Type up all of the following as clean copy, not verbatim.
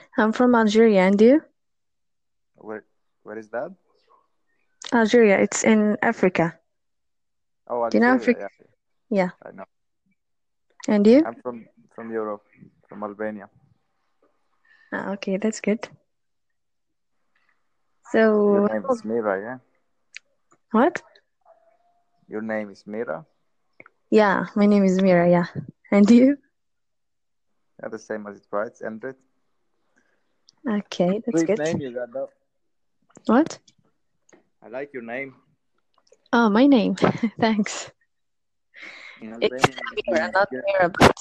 I'm from Algeria, and you? Where where is that? Algeria, it's in Africa. Oh, Do you know Algeria. Africa? Yeah, Yeah. I know. And you? I'm from Europe, from Albania. Ah, okay, that's good. Your So, name is Mira, yeah? what? Your name is Mira? Yeah, my name is Mira, yeah. And you? Yeah, the same as it writes, Endrit. Okay, that's Sweet good. name you got though. What? I like your name. Oh, my name. Thanks. In It's Albanian it Mira, means not good. Mira, but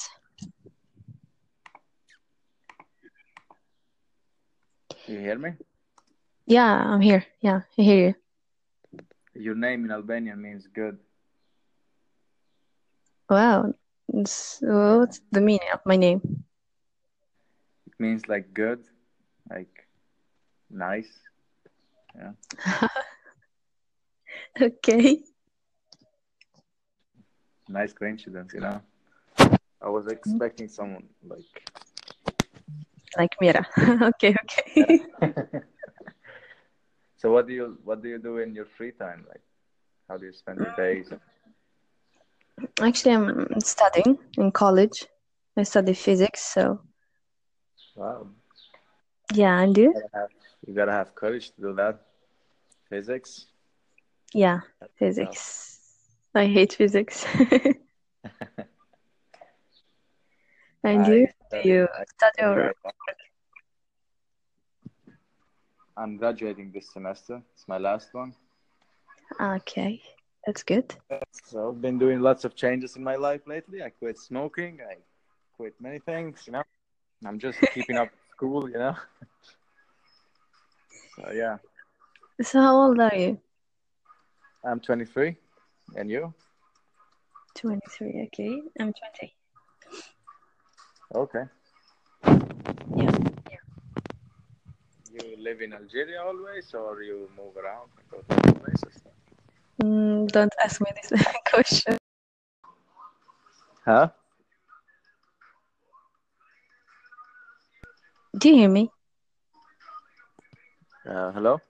You hear me? yeah, I'm here. Yeah, I hear you. Your name in Albanian means good. Wow. Yeah. What's the meaning of my name? It means like good, like nice. Yeah. Okay. Nice coincidence. I was expecting someone like Like Mira. Okay, yeah. okay. So what do you do in your free time? Like how do you spend your days? Actually, I'm studying in college. I study physics, so Wow. yeah, and you? Gotta have, you gotta have courage to do that. Physics? Yeah, That's tough. physics. I hate physics. And you? Do you I study study or? right now. I'm graduating this semester. It's my last one. Okay, that's good. So I've been doing lots of changes in my life lately. I quit smoking. I quit many things. I'm just keeping up with school. So yeah, So how old are you? I'm 23. And you? 23. Okay, I'm 20. Okay. Yeah. You live in Algeria always, or you move around and go to other places? Don't ask me this question. Huh? Do you hear me? Hello?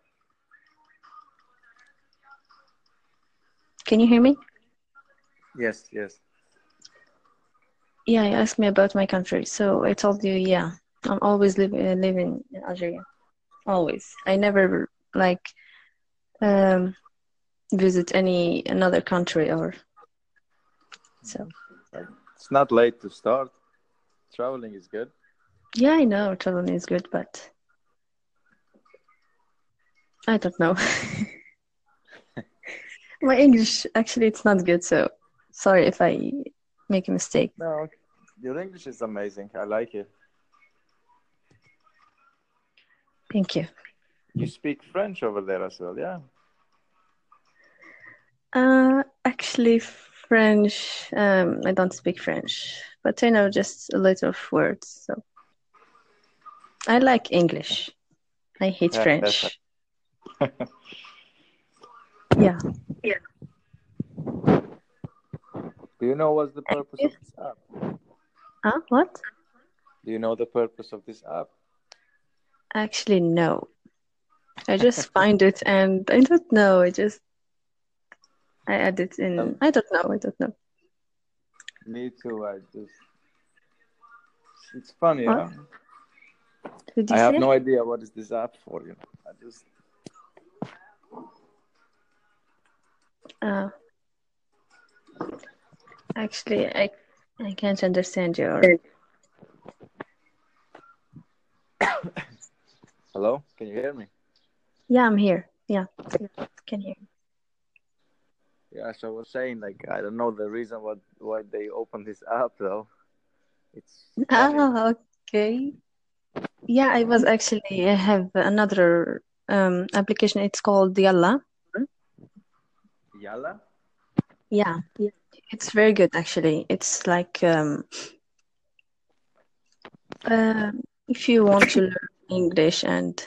Can you hear me? Yes, yes. Yeah, you asked me about my country. So I told you, yeah, I'm always living in Algeria. Always. I never like um visit any another country or so. It's not late to start. Traveling is good. Yeah, I know traveling is good, but I don't know. My English actually it's not good, so sorry if I make a mistake. No, your English is amazing. I like it. Thank you. You speak French over there as well, yeah? Actually, French. I don't speak French, but I know just a little of words. So I like English. I hate Yeah, that's French. Yeah. Do you know what's the purpose of this app? What? Do you know the purpose of this app? Actually, no. I just find it, and I don't know. I add it Um, in. I don't know. I don't know. Me too. It's funny, What yeah. did you I have say? no idea what is this app for. I just Uh, actually, I can't understand your. Hello, can you hear me? Yeah, I'm here. Yeah, can hear. Yeah, so I was saying like I don't know the reason why they opened this app though. It's funny. Ah, okay. Yeah, I have another application. It's called Yalla. Yalla? Yeah, it's very good actually. It's like if you want to learn English and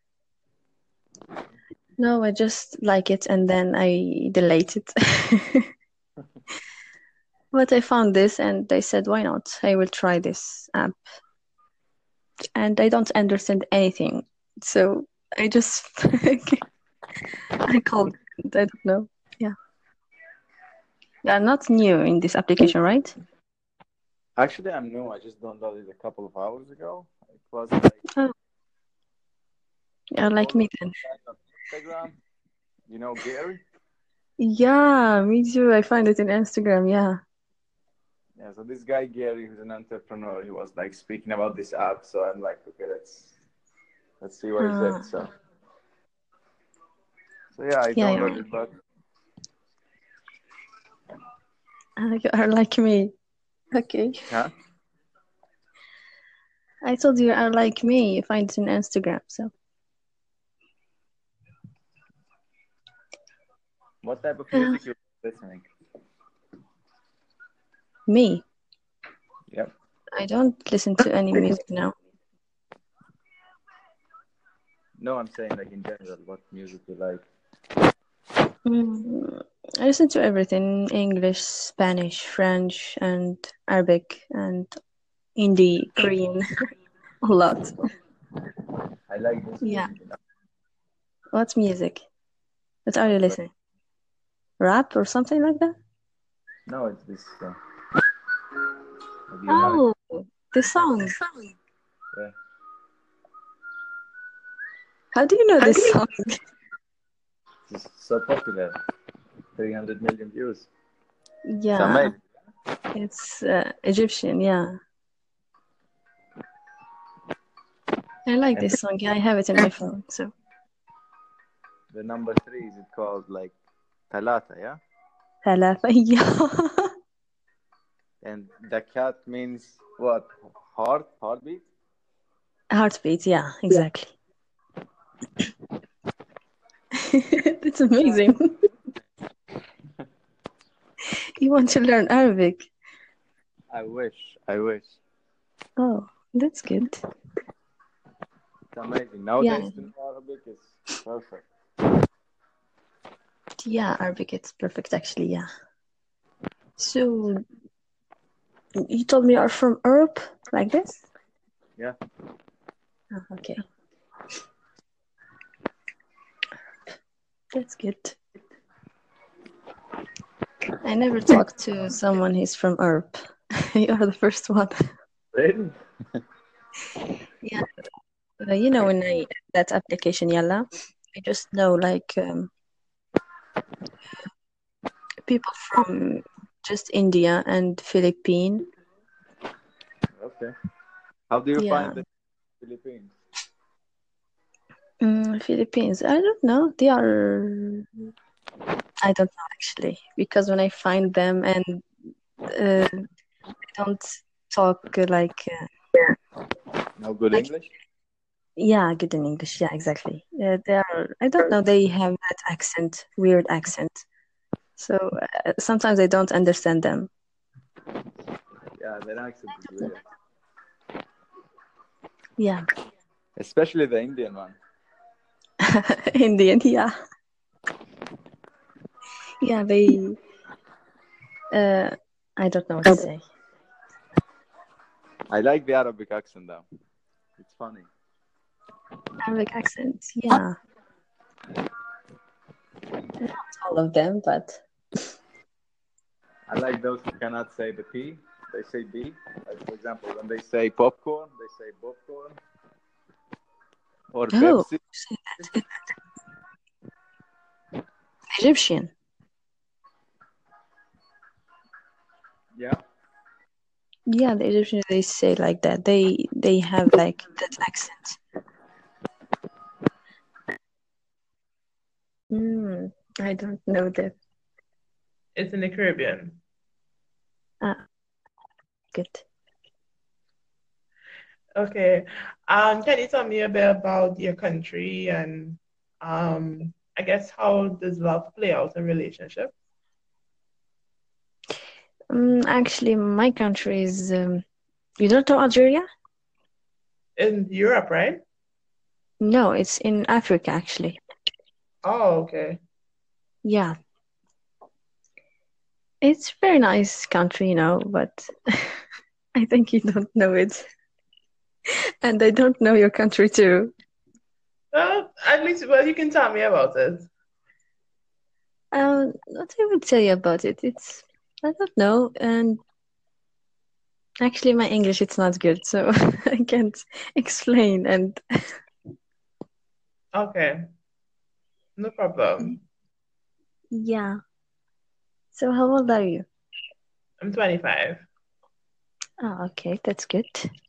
no, I just like it and then I delete it. But I found this and I said, why not? I will try this app. and I don't understand anything. So I just I called. I don't know. Yeah, you are not new in this application, right? Actually, I'm new. I just downloaded it a couple of hours ago. It was like Oh, I you're like followed me then. this guy on Instagram. You know Gary? Yeah, me too. I find it in Instagram. Yeah. Yeah. So this guy Gary, who's an entrepreneur, he was like speaking about this app. So I'm like, okay, let's see what is Uh, it. So yeah, I yeah, yeah. downloaded, but You are like me. Okay. huh? I told you are like me. You find it in Instagram. So What type of uh, music you're listening? me. Yep. I don't listen to any music now. No, I'm saying like in general, what music you like. Mm, I listen to everything: English, Spanish, French, and Arabic, and Hindi, Korean, a lot. I like this Yeah. music. What music? What are you Like, listening? Rap or something like that? no, it's this. Maybe you know it. Oh, the song. Yeah. How do you know this song? It's so popular. 300 million views. It's Yeah, amazing. it's Egyptian. Yeah, I like And this song. Yeah, I have it in my phone. So the number three is it called like Talata, yeah? ثلاثة. Yeah. And the cat means what? Heartbeat? Heartbeat. Yeah, exactly. It's amazing. You want to learn Arabic? I wish. Oh, that's good. It's amazing. Yeah, Nowadays, to know Arabic is perfect. yeah, Arabic. It's perfect, actually. Yeah. So you told me you're from Europe, like this? Yeah. Oh, okay, that's good. I never talked to someone who's from Europe. You are the first one. Really? Yeah, when I that application, Yalla, I just know like people from just India and Philippines. Okay. How do you Yeah, find the Philippines? Philippines. I don't know. I don't know actually, because when I find them and they don't talk No good like English? yeah, good in English. Yeah, exactly. They are. I don't know. They have that accent, weird accent. So sometimes I don't understand them. Yeah, their accent is weird. Yeah, Especially the Indian one. Indian. Yeah, yeah. They. Uh, I don't know what to say. I like the Arabic accent though. It's funny. Arabic accent. Yeah, all of them, but I like those who cannot say the P. They say B. Like for example, when they say popcorn, they say popcorn or oh, Pepsi. say that. Egyptian. Yeah. Yeah, the Egyptians they say like that. They have like that accent. Mm, I don't know that. It's in the Caribbean. Ah, good. Okay. Can you tell me a bit about your country and I guess how does love play out in relationship? Actually, my country is. You don't know Algeria? In Europe, right? No, it's in Africa actually. Oh, okay. Yeah, it's very nice country, but I think you don't know it. And I don't know your country too. Well, at least, well, you can tell me about it. What I would tell you about it, I don't know, and actually my English it's not good, so I can't explain. And Okay, no problem. yeah. So how old are you? I'm 25. Oh, okay, that's good.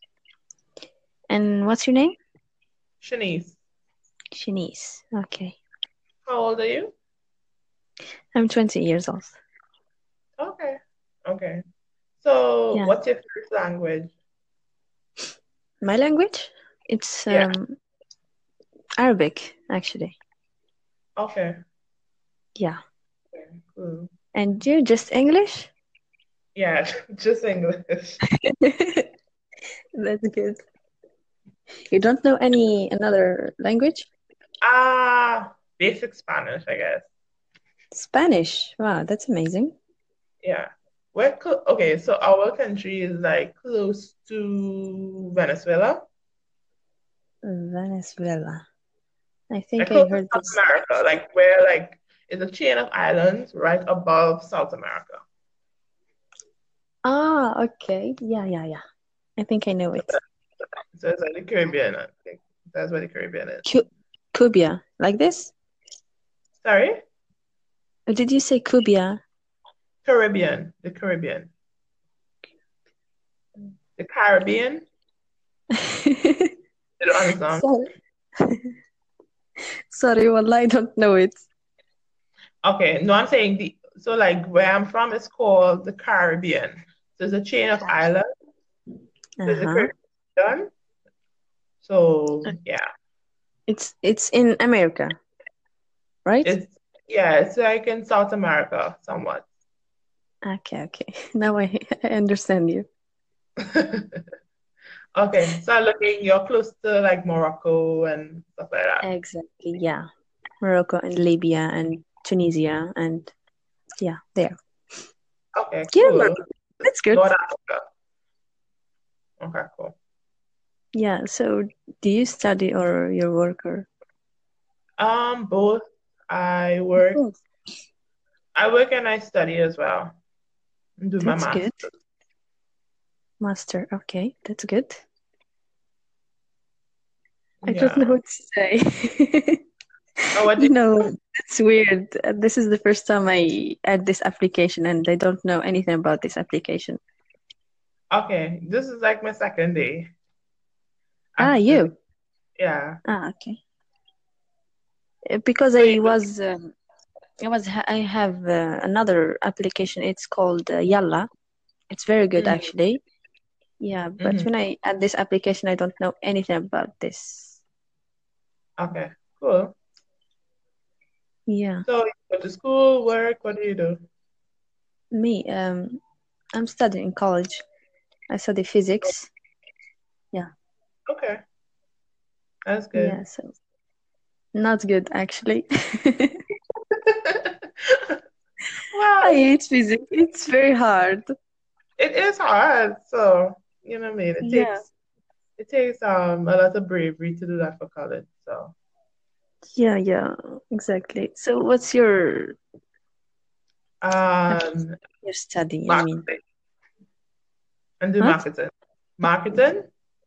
And what's your name? Shanice, Shanice. Okay. how old are you? I'm 20 years old. Okay, okay. So, Yeah. what's your first language? My language? It's Yeah, Arabic, actually. okay, Yeah. okay, cool. And you just English? Yeah, just English. That's good. You don't know any another language? Basic Spanish, I guess. Spanish. Wow, that's amazing. Yeah. Okay, so our country is like close to Venezuela. Venezuela. I Like think I close to heard South this. America, like where like it's a chain of islands right above South America. Ah, okay. Yeah, yeah, yeah. I think I know it. So it's like the Caribbean, I think. That's where the Caribbean is. Cubia, like this? Sorry? Or did you say Cubia? Caribbean. The Caribbean. The Caribbean. You don't understand? Sorry. Sorry, well, I don't know it. Okay, no, I'm saying so like where I'm from is called the Caribbean. So it's a chain of islands. There's the Uh-huh. Caribbean. So yeah. It's in America, right? It's yeah, it's like in South America somewhat. Okay, okay. Now I understand you. Okay, so looking, you're close to like Morocco and stuff like that. Exactly, yeah. Morocco and Libya and Tunisia and yeah, there. Okay, Yeah, cool. Morocco. That's good. North Africa. Okay, cool. Yeah, so do you study or your work or Both. I work. both? I work and I study as well. And do my That's good. master's. Master, okay, that's good. I don't know Yeah. what to say. Oh, what do You know, that's weird. This is the first time I add this application and I don't know anything about this application. okay, this is like my second day, Ah, actually. you. Yeah. Ah, okay. Because So you, I have another application. It's called Yalla. It's very good mhm, actually. Yeah, but mhm. when I add this application, I don't know anything about this. Okay, cool. Yeah, So you go to school, work, what do you do? me, I'm studying in college. I study physics. Yeah, Okay, that's good. yeah, so not good actually. I Well, hate physics. It's very hard. it is hard, so you know what I mean. Yeah, It takes a lot of bravery to do that for college. So yeah, yeah, exactly. So what's your um, study? I mean, marketing and do what? marketing. Marketing,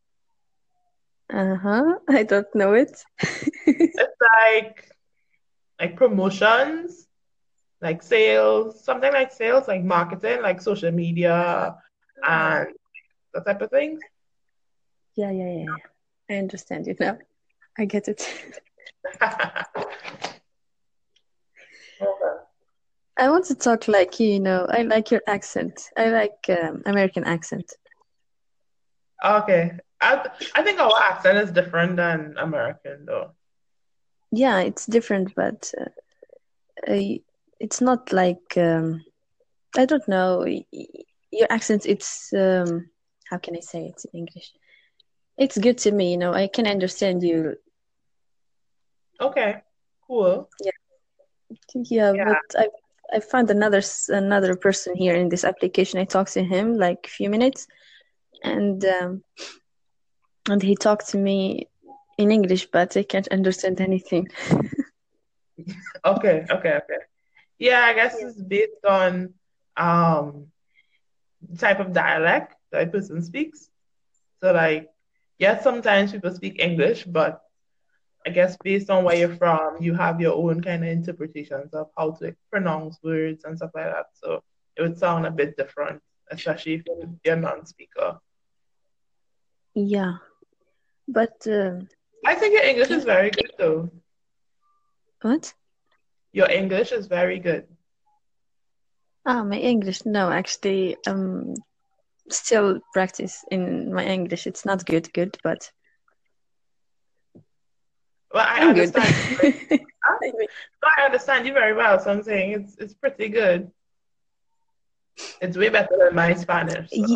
Uh-huh. I don't know it. it's like promotions, like sales, something like sales, like marketing, like social media Ah, and that type of things. yeah, yeah, yeah, yeah. I understand you now. I get it. Okay. I want to talk like you know. I like your accent. I like American accent. Okay. I think our accent is different than American though. Yeah, it's different, but it's not like I don't know. Your accent. It's how can I say it in English? It's good to me. You know, I can understand you. Okay. Cool. Yeah, yeah. Yeah. But I found another person here in this application. I talked to him like a few minutes, and and he talked to me in English, but I can't understand anything. Okay, okay, okay. Yeah, I guess Yeah. it's based on um type of dialect that a person speaks. So like, yes, sometimes people speak English, but I guess based on where you're from, you have your own kind of interpretations of how to pronounce words and stuff like that. So it would sound a bit different, especially if you're a non-speaker. Yeah, but I think your English yeah, is very good though. what? Your English is very good. Ah, my English. No, actually, still practice in my English. It's not good, but Well, I I'm good. understand. Huh? I mean, No, I understand you very well. So I'm saying it's pretty good. It's way better than my Spanish. So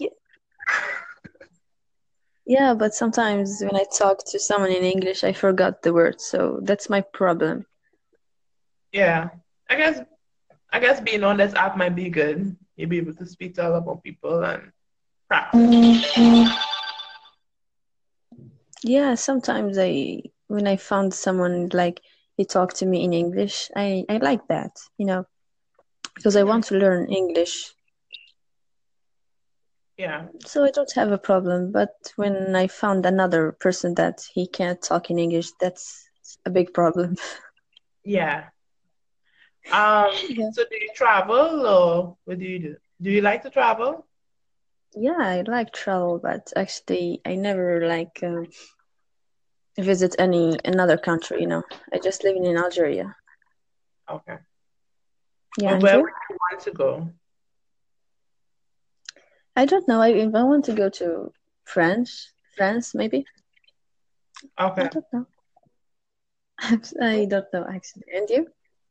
yeah, but sometimes when I talk to someone in English, I forgot the word, so that's my problem. yeah, I guess I guess being on this app might be good. You'll be able to speak to a lot more people and practice. Yeah, sometimes when I found someone like he talked to me in English, I like that, because I Hmm. want to learn English, Yeah, so I don't have a problem. But when I found another person that he can't talk in English, that's a big problem. yeah. Yeah. So do you travel or what do you do? Do you like to travel? Yeah, I like travel, but actually, I never like visit any another country. I just live in Algeria. Okay. Yeah, Well, and where you? would you want to go? I don't know. If I want to go to France maybe. I Okay. don't know. I don't know actually. And you?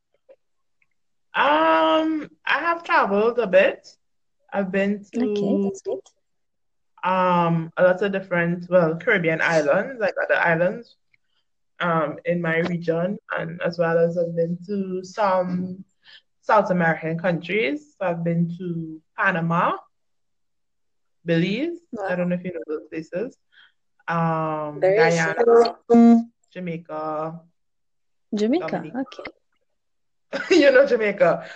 I have traveled a bit. I've been Okay, to that's good. a lot of different, well, Caribbean islands, like other islands in my region, and as well as I've been to some South American countries. So I've been to Panama, Belize. I Wow, don't know if you know those places. there is Guyana, Jamaica, Jamaica. Dominica. Okay. You know Jamaica.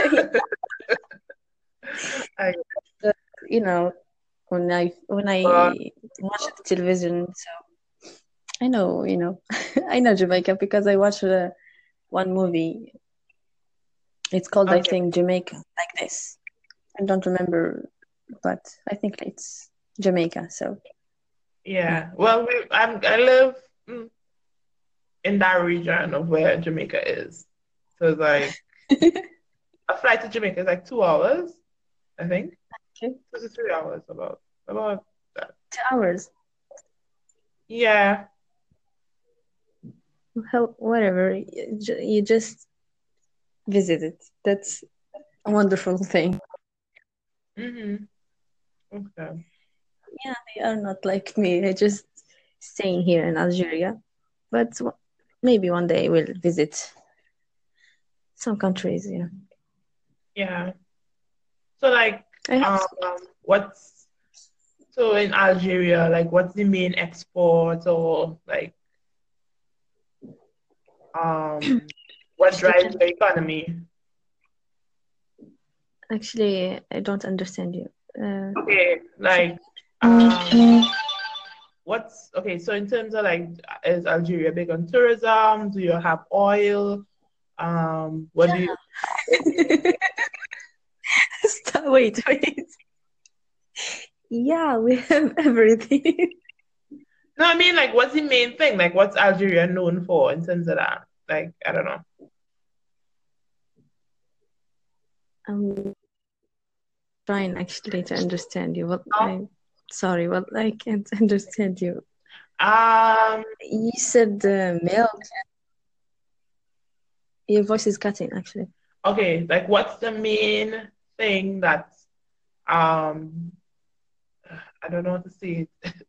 I, But, you know, when I watch the television, so I know, I know Jamaica because I watched one movie. It's called, I okay, think, Jamaica, like this. I don't remember, but I think it's Jamaica. So yeah. yeah. Well, I live mm, in that region of where Jamaica is. So it's like a flight to Jamaica is like 2 hours, I think. Okay. 2 to 3 hours about that. 2 hours. Yeah. Whatever. You just visit it. That's a wonderful thing. Mm-hmm. Okay. Yeah, they are not like me. I just staying here in Algeria, but maybe one day we'll visit some countries. Yeah, Yeah. So like I have. um what's so in Algeria, like what's the main export or like what drives the economy? Actually, I don't understand you. Okay, Can like you? what's okay, so in terms of like is Algeria big on tourism? Do you have oil? What do you Stop, wait. Yeah, we have everything. No, I mean like what's the main thing? Like what's Algeria known for in terms of that? Like, I don't know. I'm trying actually to understand you. Well, Oh. I'm sorry, well, I can't understand you. Um, You said milk. Your voice is cutting, actually. okay, like what's the main thing that um I don't know what to say.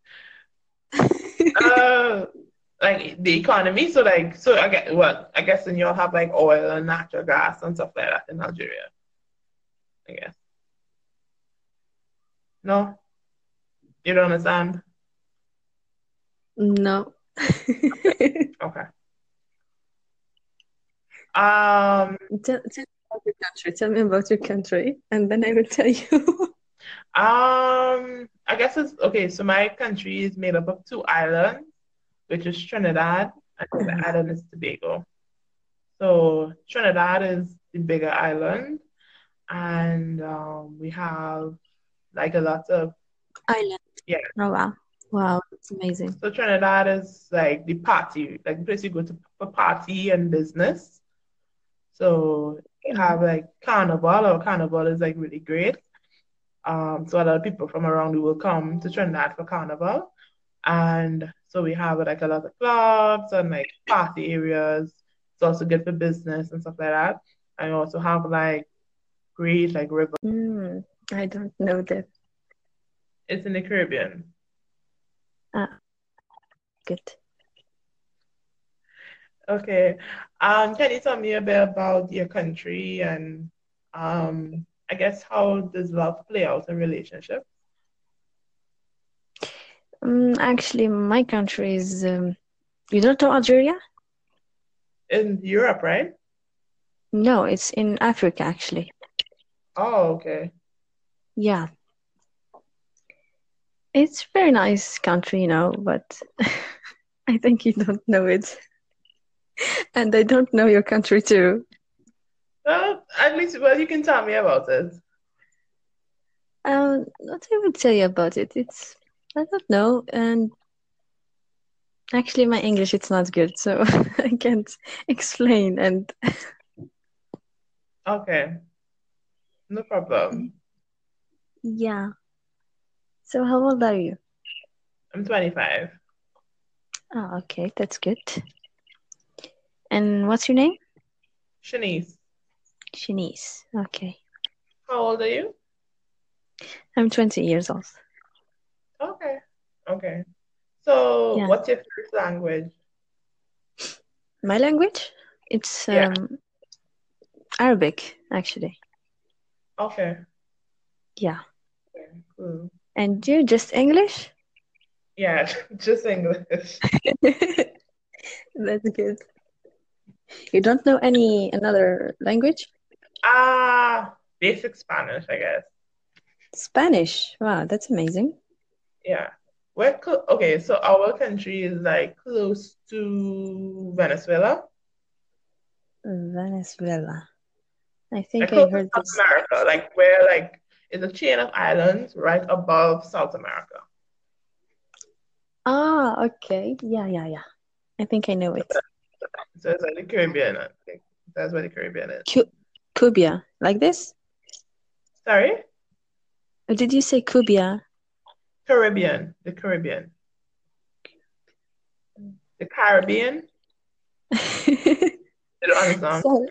Uh like the economy. So like so I guess well, I guess then you'll have like oil and natural gas and stuff like that in Algeria, I guess. No? You don't understand? No. Okay. Um, Tell me about your country. Tell me about your country, and then I will tell you. I guess it's okay. So my country is made up of two islands, which is Trinidad and the other island is Tobago. So Trinidad is the bigger island, and we have like a lot of Island. yeah. Oh wow. Wow, that's amazing. So Trinidad is like the party, like the place you go to for party and business. So they have Mhm. like carnival. Our carnival is like really great. So a lot of people from around the world come to Trinidad for carnival. And so we have like a lot of clubs and like party areas. It's also good for business and stuff like that. And we also have like great like river. I don't know that. It's in the Caribbean. Ah, good. Okay. Can you tell me a bit about your country and I guess how does love play out in relationships? Actually, my country is. You don't know Algeria? In Europe, right? No, it's in Africa, actually. Oh, okay. Yeah, it's very nice country, but I think you don't know it, and I don't know your country too. Well, at least well you can tell me about it. What I will tell you about it, it's I don't know, and actually my English it's not good, so I can't explain. And Okay, no problem. yeah, so how old are you? I'm 25. Oh, okay, that's good. And what's your name? Shanice, Shanice. Okay, how old are you? I'm 20 years old. Okay, okay. So, Yeah, what's your first language? my language, it's Yeah, Arabic actually. okay. Yeah, Okay, cool. and you just English? Yeah, just English. That's good. You don't know any another language? Basic Spanish, I guess. Spanish. Wow, that's amazing. Yeah. Okay, so our country is like close to Venezuela, Venezuela. I like think I close to heard South this. America, like where like it's a chain of islands right above South America. Ah, okay. Yeah, yeah, yeah. I think I know it. So it's like the Caribbean, I think. That's where the Caribbean is. Cubia, like this? Sorry? Or did you say Cubia? Caribbean. The Caribbean. The Caribbean? You don't understand? Sorry,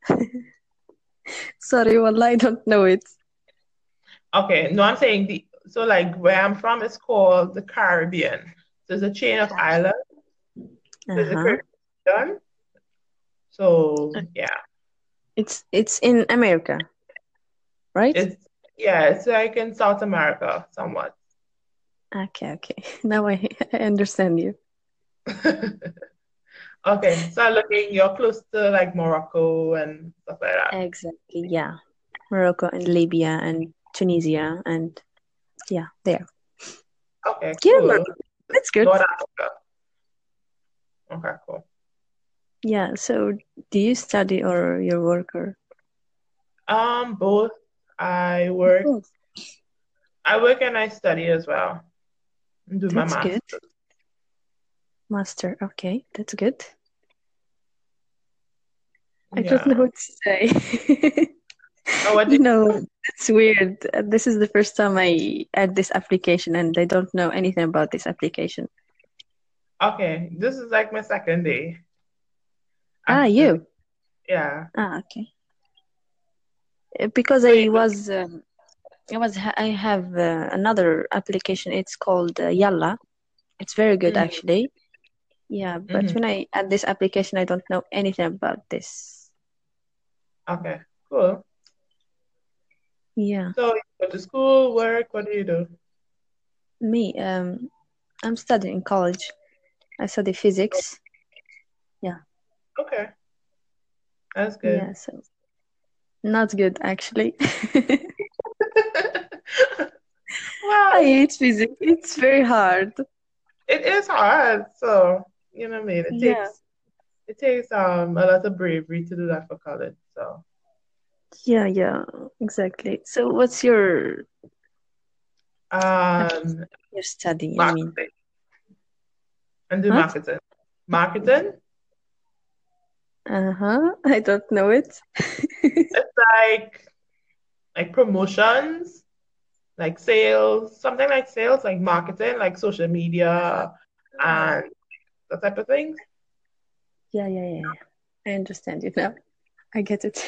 sorry, well, I don't know it. Okay, no, I'm saying so like where I'm from is called the Caribbean. So it's a chain of islands. There's the Uh-huh. Caribbean. So yeah. It's in America, right? It's yeah, it's like in South America somewhat. Okay, okay. Now I understand you. Okay, so looking you're close to like Morocco and stuff like that. Exactly, yeah. Morocco and Libya and Tunisia and yeah, there. Okay, Yeah, cool. Morocco. That's good. North Africa. Okay, cool. Yeah, so do you study or your worker? Both. I work. Both. I work and I study as well. Do my That's good. master's. Master. Okay, that's good. I don't know Yeah. what to say. Oh, what You did know, that's weird. This is the first time I add this application and I don't know anything about this application. Okay, this is like my second day Ah, actually. you. Yeah. Ah, okay. Because So you, I have another application. It's called Yalla. It's very good mm, actually. Yeah, but hmm when I add this application, I don't know anything about this. Okay, cool. Yeah, So you go to school, work, what do you do? me, I'm studying in college. I study physics. Yeah. Okay, that's good. Yeah, so not good actually. I Well, hate physics. It's very hard. it is hard, so you know what I mean. Yeah. It takes a lot of bravery to do that for college. So Yeah, yeah, exactly. So what's your um, study, I mean? marketing and do What? marketing. Marketing. Uh-huh. I don't know it. It's like promotions, like sales, something like sales, like marketing, like social media Oh. and that type of things. Yeah, yeah, yeah, yeah. I understand you now. I get it.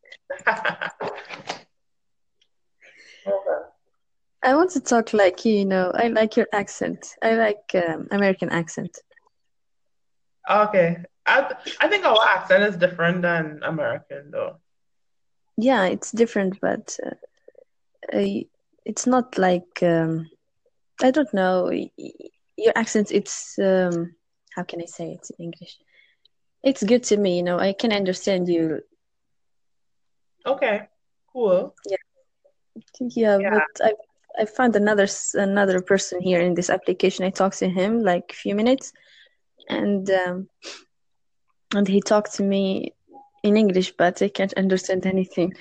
I want to talk like I like your accent. I like American accent. Okay. I think our accent is different than American though. Yeah, it's different, but uh, it's not like I don't know. Your accent, it's how can I say it in English? It's good to me, I can understand you. Okay. Cool. Yeah, yeah, Yeah. but I found another person here in this application. I talked to him like a few minutes, and he talked to me in English, but I can't understand anything.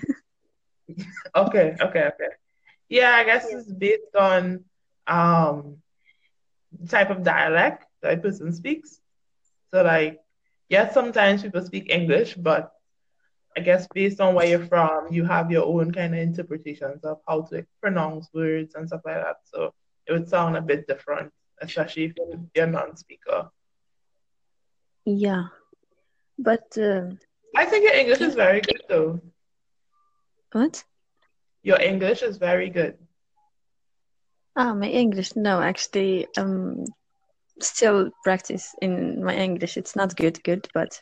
Okay. Okay. Okay. Yeah, I guess Yeah. it's based on um type of dialect that a person speaks. So like, yes, sometimes people speak English, but I guess based on where you're from, you have your own kind of interpretations of how to pronounce words and stuff like that. So it would sound a bit different, especially if you're a non-speaker. Yeah, but I think your English yeah, is very good though. what? Your English is very good. Ah, my English. No, actually, still practice in my English. It's not good, but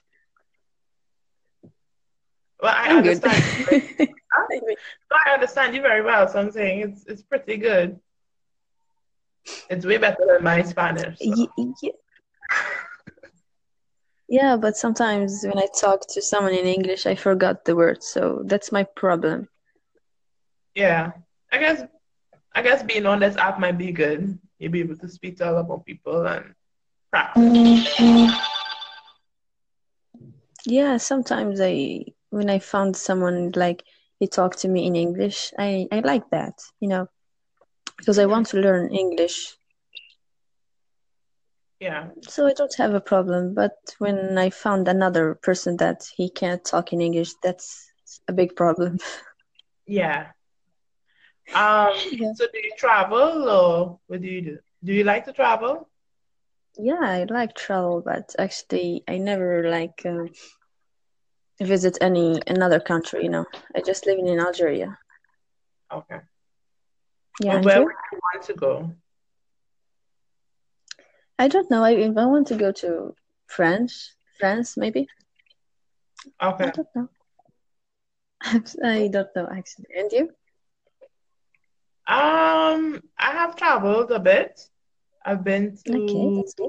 Well, I I'm good. understand. Huh? I mean, No, I understand you very well. So I'm saying it's pretty good. It's way better than my Spanish. So yeah, but sometimes when I talk to someone in English, I forgot the word, so that's my problem. yeah, I guess I guess being on this app might be good. You'll be able to speak to a lot more people and practice. Yeah, sometimes when I found someone like he talked to me in English, I like that, because I Hmm. want to learn English, Yeah, so I don't have a problem. But when I found another person that he can't talk in English, that's a big problem. yeah. Yeah. So do you travel or what do you do? Do you like to travel? Yeah, I like travel, but actually, I never like visit any another country. I just live in Algeria. Okay. Yeah, Well, and where you? would you want to go? I don't know. If I want to go to France maybe. I Okay. don't know. I don't know actually. And you? I have traveled a bit. I've been Okay, to that's good.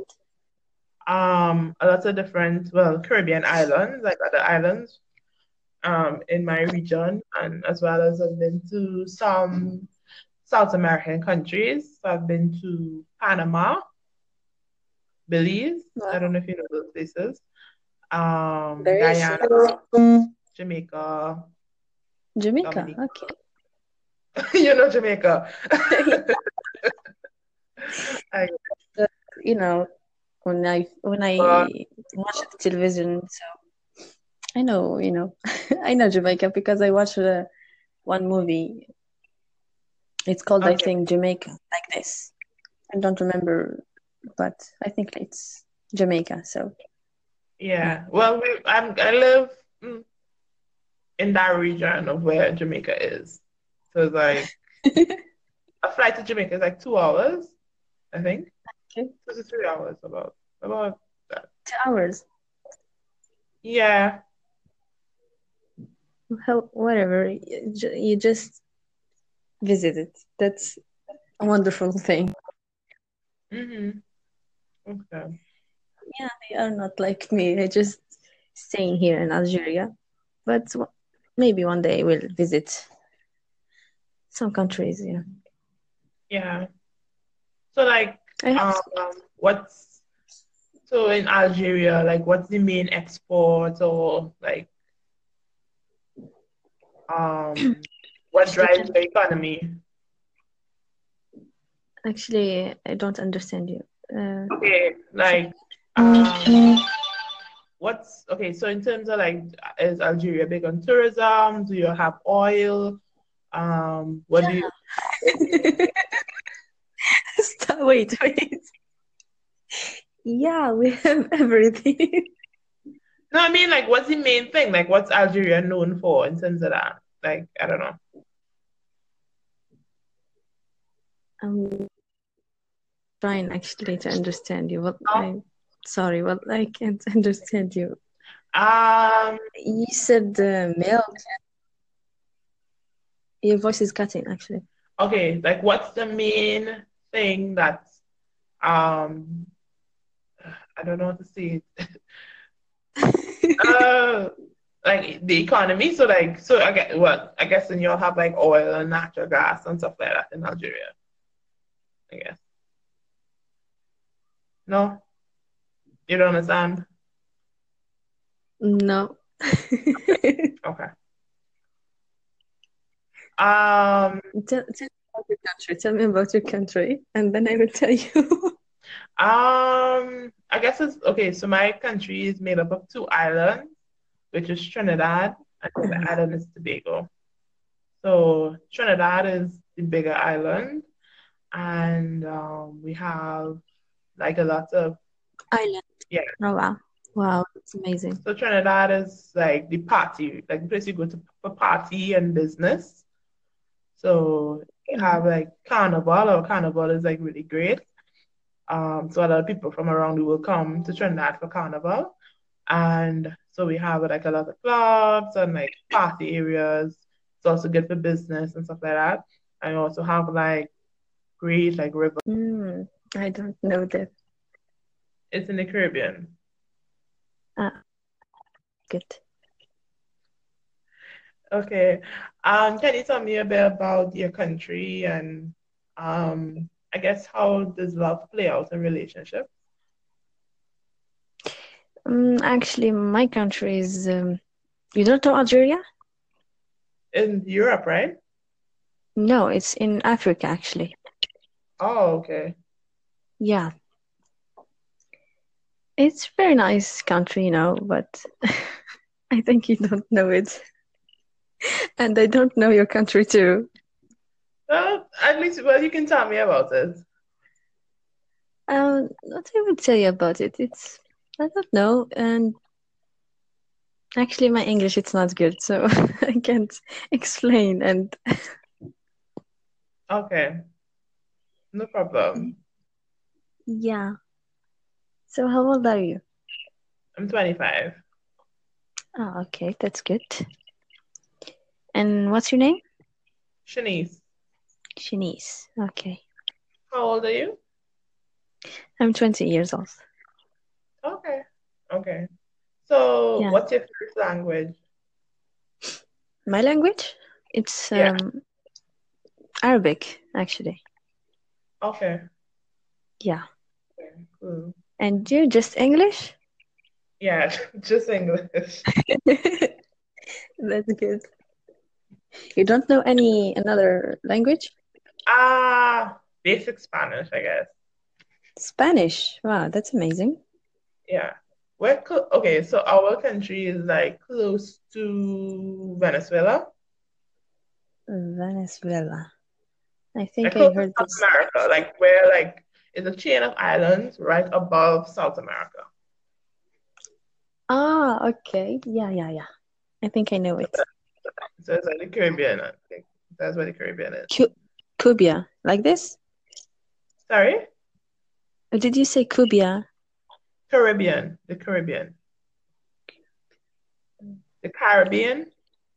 a lot of different, well, Caribbean islands, like other islands in my region, and as well as I've been to some South American countries. So I've been to Panama, Belize. I Wow, don't know if you know those places. very Guyana, interesting. Jamaica, Jamaica. Dominica. Okay. You know Jamaica. I, Uh, you know, when I uh, watch the television, so I know, I know Jamaica because I watched one movie. It's called, I okay, think, Jamaica, like this. I don't remember, but I think it's Jamaica. So yeah. yeah. Well, I live mm, in that region of where Jamaica is. So it's like a flight to Jamaica is like 2 hours, I think. Okay. 2 to 3 hours about that. 2 hours. Yeah. Whatever. You just visit it. That's a wonderful thing. Hmm. Okay. Yeah, they are not like me. They're just staying here in Algeria. But maybe one day we'll visit some countries. Yeah. Yeah. So like, I hope um, so. what's so in Algeria, like what's the main export or like what The drives the country. economy? Actually, I don't understand you. Okay, Say like what's okay, so in terms of like is Algeria big on tourism? Do you have oil? What do you again. Stop, wait, wait. Yeah, we have everything. No, I mean like what's the main thing? Like what's Algeria known for in terms of that? Like, I don't know. I'm trying actually to understand you. Well, Oh, I'm sorry. Well, I can't understand you. Um, You said milk. Your voice is cutting, actually. okay, like what's the main thing that's um I don't know what to say. Uh like the economy. So like so I guess what I guess then you'll have like oil and natural gas and stuff like that in Algeria, I guess. No? You don't understand? No. Okay. Um Tell me about your country. Tell me about your country, and then I will tell you. I guess it's okay, so my country is made up of two islands, which is Trinidad and the other island is Tobago. So Trinidad is the bigger island, and we have like a lot of Island. yeah. Oh wow. Wow, it's amazing. So Trinidad is like the party, like the place you go to for party and business. So we have Mhm. like Carnival. Our Carnival is like really great. So a lot of people from around the world come to Trinidad for Carnival, and so we have like a lot of clubs and like party areas. It's also good for business and stuff like that. And we also have like great like river. I don't know that. It's in the Caribbean. Ah, good. Okay. Can you tell me a bit about your country and I guess how does love play out in relationships? Actually, my country is. You don't know Algeria? In Europe, right? No, it's in Africa, actually. Oh, okay. Yeah, it's very nice country, but I think you don't know it, and I don't know your country too. Well, at least well you can tell me about it. What I would tell you about it, it's I don't know, and actually my English it's not good, so I can't explain. And Okay, no problem. yeah, so how old are you? I'm 25. Oh, okay, that's good. And what's your name? Shanice, Shanice. Okay, how old are you? I'm 20 years old. Okay. Okay. So, Yeah, what's your first language? my language, it's Yeah. Arabic actually. Okay. Yeah, Okay. Cool. and you just English? Yeah, just English. That's good. You don't know any another language? Basic Spanish, I guess. Spanish. Wow, that's amazing. Yeah. Okay, so our country is like close to Venezuela, Venezuela. I think like I close to heard South this. America, like where like is a chain of islands right above South America. Ah, okay. Yeah, yeah, yeah. I think I know So, it. so it's like the Caribbean. I think that's where the Caribbean is. Cubia, like this? Sorry? Or did you say Cubia? Caribbean. The Caribbean. The Caribbean.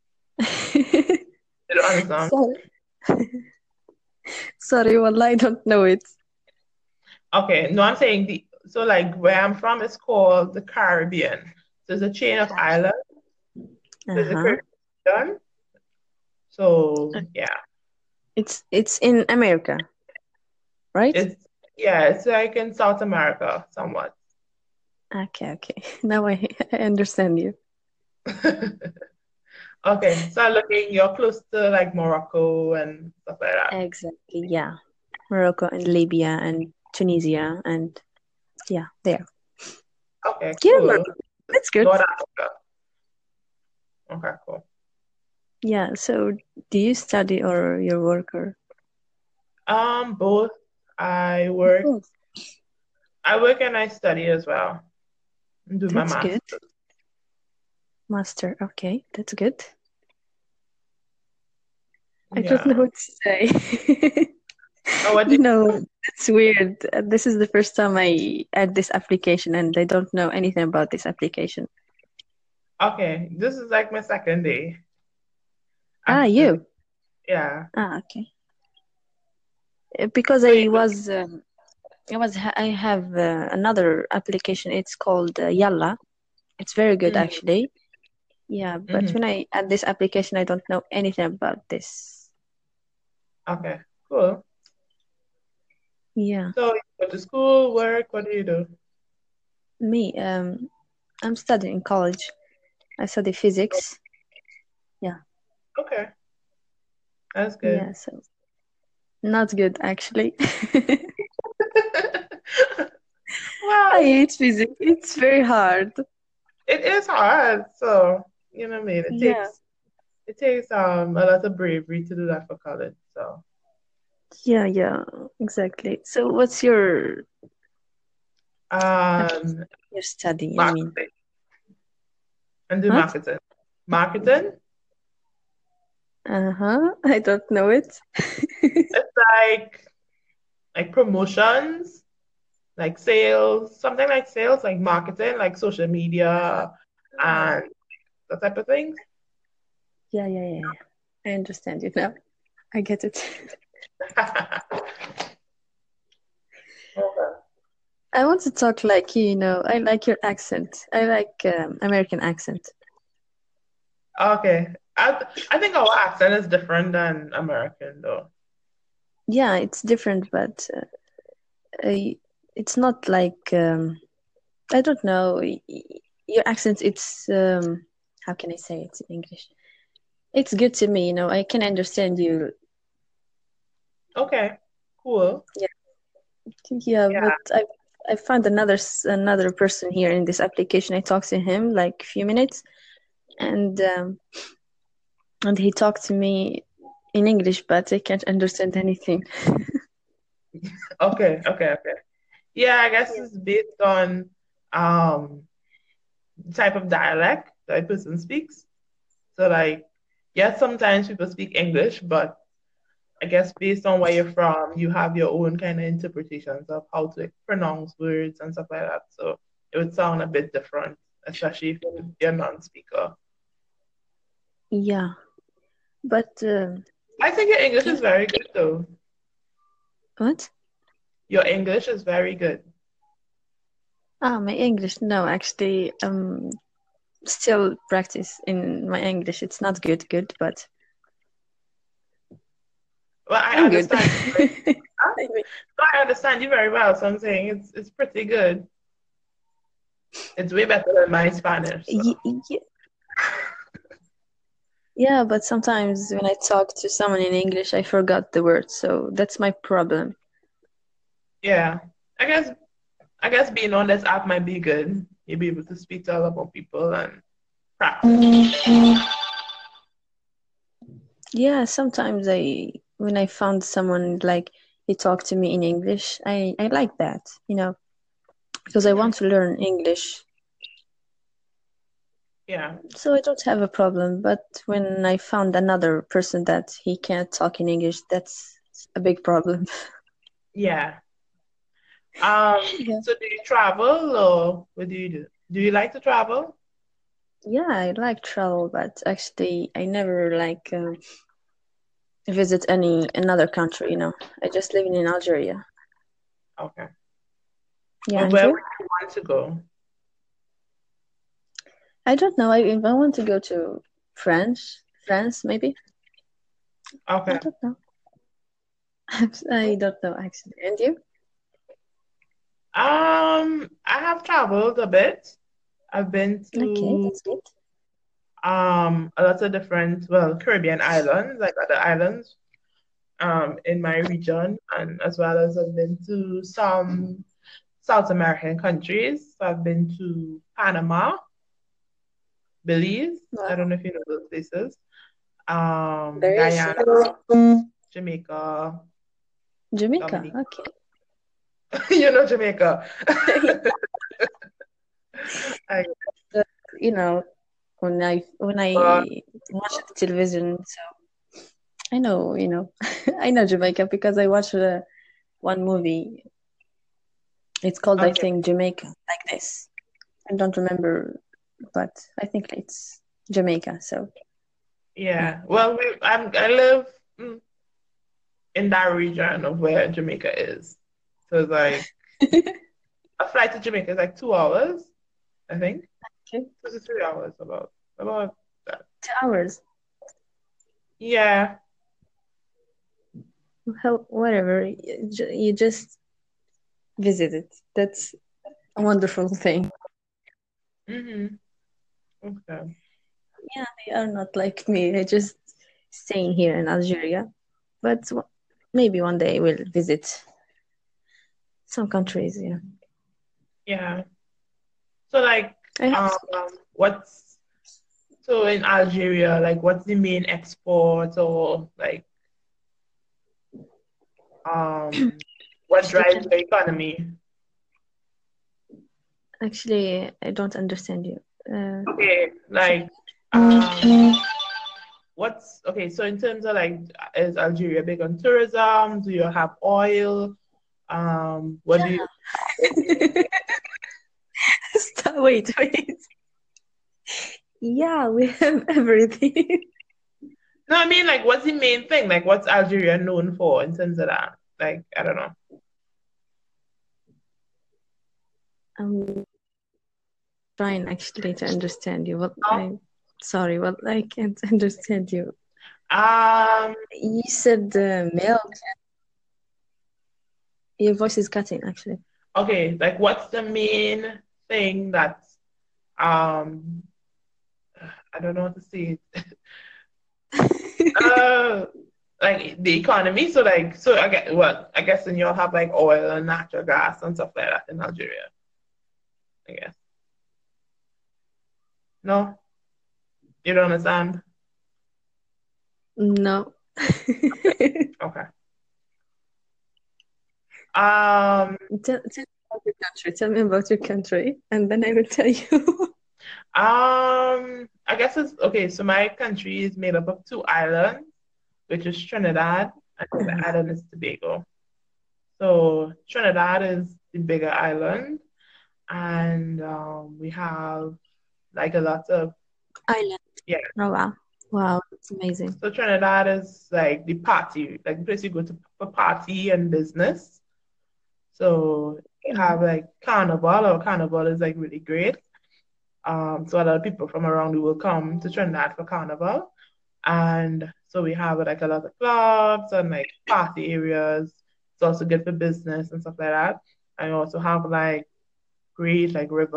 You don't understand? Sorry. Sorry, well, I don't know it. Okay, no, I'm saying So like where I'm from, it's called the Caribbean. So it's a chain of islands. There's the Uh-huh. Caribbean. So yeah, It's in America, right? it's yeah, it's like in South America somewhat. Okay, okay. Now I understand you. Okay, so looking, you're close to like Morocco and stuff like that. Exactly, yeah. Morocco and Libya and Tunisia and yeah, there. Okay, Yeah, cool. Morocco. That's good. North Africa. Okay, cool. Yeah, so do you study or your work or Both. I work. both? I work and I study as well. Do my That's good. master. Master, okay, that's good. I don't know Yeah. what to say. Oh, what You did know, it's weird. This is the first time I add this application and I don't know anything about this application. Okay, this is like my second day, Ah, actually. you. Yeah. Ah, okay. Because So you, I have another application. It's called Yalla. It's very good mm, actually. Yeah, but hmm. when I add this application, I don't know anything about this. Okay, cool. Yeah, So you go to school, work, what do you do? me, I'm studying in college. I study physics. Yeah, Okay, that's good. yeah. So not good actually. I Well, hate physics. It's very hard. it is hard, so you know what I mean. It Yeah, takes it takes a lot of bravery to do that for college. So yeah, yeah. Exactly. So, what's your um, your study? I mean, marketing and do what? marketing. Marketing, Uh-huh. I don't know it. it's like promotions, like sales, something like sales, like marketing, like social media Ah, and that type of things. yeah, yeah, yeah, yeah. I understand you now. I get it. I want to talk like you know. I like your accent. I like American accent. Okay. I think our accent is different than American though. Yeah, it's different, but uh, it's not like I don't know. Your accent. It's how can I say it in English? It's good to me. You know, I can understand you. Okay. Cool. Yeah, yeah. Yeah. But I found another person here in this application. I talked to him like a few minutes, and he talked to me in English, but I can't understand anything. Okay. Okay. Okay. Yeah, I guess Yeah. it's based on um the type of dialect that a person speaks. So like, yes, sometimes people speak English, but I guess based on where you're from, you have your own kind of interpretations of how to pronounce words and stuff like that. So it would sound a bit different, especially if you're a non-speaker. Yeah, but I think your English is yeah. very good though. What? Your English is very good. Ah, my English. No, actually, still practice in my English. It's not good, but Well, I I'm good. understand. Huh? I mean, No, I understand you very well. So I'm saying it's pretty good. It's way better than my Spanish. So yeah, but sometimes when I talk to someone in English, I forgot the word, so that's my problem. yeah, I guess I guess being on this app might be good. You'll be able to speak to a lot more people and practice. Yeah, sometimes when I found someone like he talked to me in English, I like that, you know, because I Hmm. want to learn English. Yeah, So I don't have a problem. But when I found another person that he can't talk in English, that's a big problem. yeah. Yeah. So do you travel or what do you do? Do you like to travel? Yeah, I like travel, but actually I never like visit any another country, you know. I just live in Algeria. Okay. Yeah, But and where would you? you want to go? I don't know. If I want to go to France maybe. I Okay. don't know. I don't know actually. And you? I have traveled a bit. I've been Okay, to that's good. a lot of different, well, Caribbean islands, like other islands in my region, and as well as I've been to some South American countries. So I've been to Panama, Belize. I don't Wow, know if you know those places. very Guyana, sure. Jamaica, Jamaica. Dominica. Okay. You know Jamaica. I, But, you know, when I uh, watch the television, so I know, I know Jamaica because I watched one movie. It's called, I okay, think, Jamaica, like this. I don't remember, but I think it's Jamaica. So yeah. yeah. Well, I live mm, in that region of where Jamaica is. So it's like a flight to Jamaica is like 2 hours, I think. Okay. 2 to 3 hours, about that. 2 hours. Yeah. Whatever. You just visit it. That's a wonderful thing. Mm-hmm. Okay. Yeah, they are not like me. I just staying here in Algeria, but maybe one day we'll visit some countries. Yeah. Yeah. So like, I have. um, what's so in Algeria, like, what's the main export or like, um, what Actually, drives the economy? I don't understand you. Okay, Say like, what's okay? So in terms of like, is Algeria big on tourism? Do you have oil? What do you? again. Stop, wait. Yeah, we have everything. No, I mean like, what's the main thing? Like, what's Algeria known for in terms of that? Like, I don't know. I'm trying actually to understand you. Well, I'm sorry. Well, I can't understand you. Um, You said milk. Your voice is cutting, actually. okay, like, what's the main thing that um, I don't know what to say. Uh, like the economy. So like, so I guess well, I guess then you'll have like oil and natural gas and stuff like that in Algeria. I guess. No, you don't understand. No. Okay. Um, Tell me about your country. Tell me about your country, and then I will tell you. I guess it's okay. So my country is made up of two islands, which is Trinidad and the other Mhm. island is Tobago. So Trinidad is the bigger island, and we have like a lot of Island. yeah. Oh wow. Wow, that's amazing. So Trinidad is like the party, like the place you go to for party and business. So you Mhm. have like Carnival. Our Carnival is like really great. So a lot of people from around the world come to Trinidad for Carnival. And so we have like a lot of clubs and like party areas. It's also good for business and stuff like that. I also have like great like river